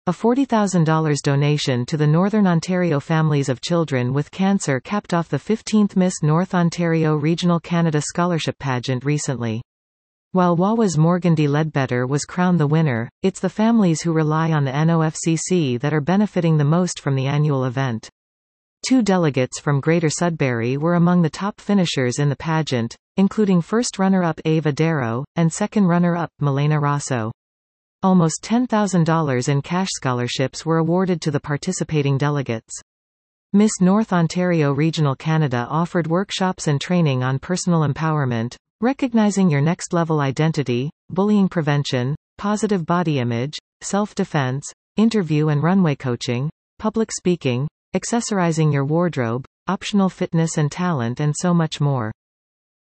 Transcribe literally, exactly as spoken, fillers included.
A forty thousand dollars donation to the Northern Ontario families of children with cancer capped off the fifteenth Miss North Ontario Regional Canada Scholarship Pageant recently. While W A Wa's Morgandy Ledbetter was crowned the winner, it's the families who rely on the N O F C C that are benefiting the most from the annual event. Two delegates from Greater Sudbury were among the top finishers in the pageant, including first runner-up Ava Darrow, and second runner-up Milena Rosso. Almost ten thousand dollars in cash scholarships were awarded to the participating delegates. Miss North Ontario Regional Canada offered workshops and training on personal empowerment, recognizing your next-level identity, bullying prevention, positive body image, self-defense, interview and runway coaching, public speaking, accessorizing your wardrobe, optional fitness and talent, and so much more.